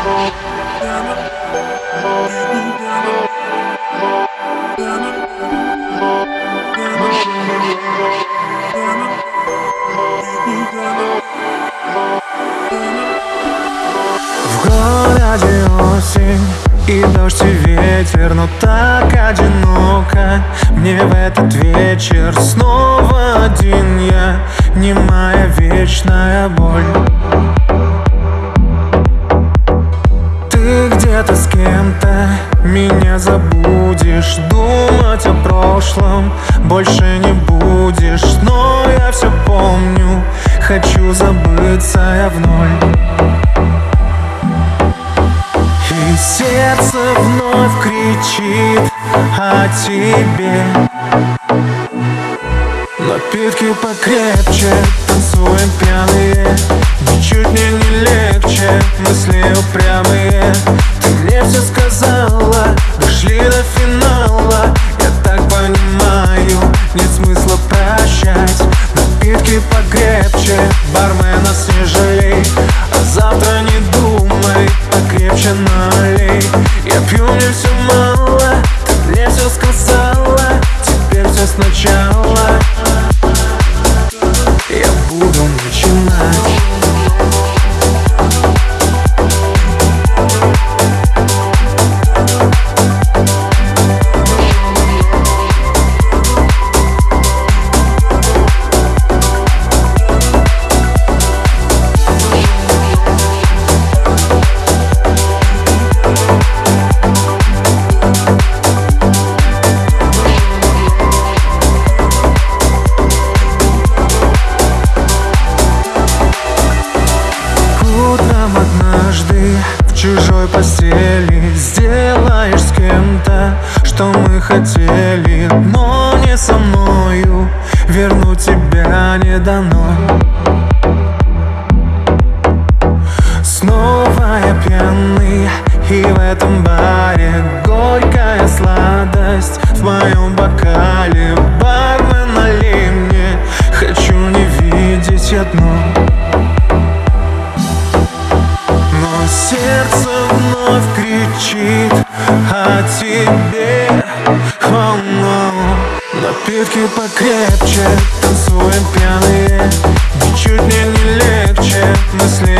В городе осень и дождь и ветер, но так одиноко мне в этот вечер. Снова один я, немая вечная боль. Ты где-то с кем-то меня забудешь, думать о прошлом больше не будешь. Но я все помню, хочу забыться я в ноль. И сердце вновь кричит о тебе. Напитки покрепче, танцуем пьяные. Ничуть мне не легче, мысли упрямые. Ты мне все сказала, дошли до финала. Я так понимаю, нет смысла прощать. Напитки покрепче, бармен, нас не жалей. А завтра не думай, покрепче налей. Я пью, мне все мало, ты мне все сказала. Теперь все сначала. Я буду начинать. Однажды в чужой постели сделаешь с кем-то, что мы хотели, но не со мною, вернуть тебя не дано. Снова я пьяный, и в этом баре горькая сладость в моем бокале. Бармен, налей мне, хочу не видеть я дно. Сердце вновь кричит о тебе. Oh, no. Напитки покрепче, танцуем пьяные. Ничуть мне не легче, мысли